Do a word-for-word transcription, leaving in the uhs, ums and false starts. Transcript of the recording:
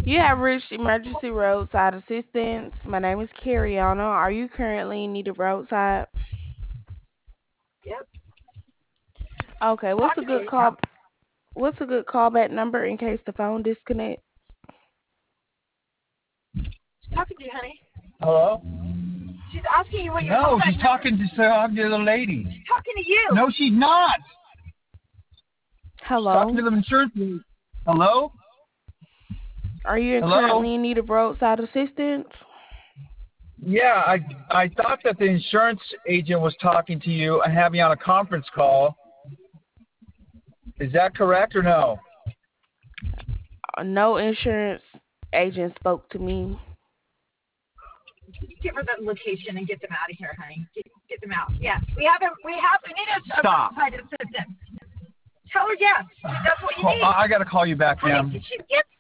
You have reached emergency roadside assistance. My name is Cariana. Are you currently in need of roadside? Yep. Okay, what's Talk a to good me. call what's a good callback number in case the phone disconnects? She's talking to you, honey. Hello? She's asking you what your No, callback she's number. talking to some other lady. She's talking to you. No, she's not. She's talking Hello? to the insurance lady. Hello? Are you Hello? currently in need of roadside assistance? Yeah, I I thought that the insurance agent was talking to you and had me on a conference call. Is that correct or no? Uh, No insurance agent spoke to me. Give her the location and get them out of here, honey. Get, get them out. Yes, we have a we have we need a, a Stop. roadside assistant. Tell her yes. That's what you Call, need. I, I got to call you back, Honey, ma'am. did she get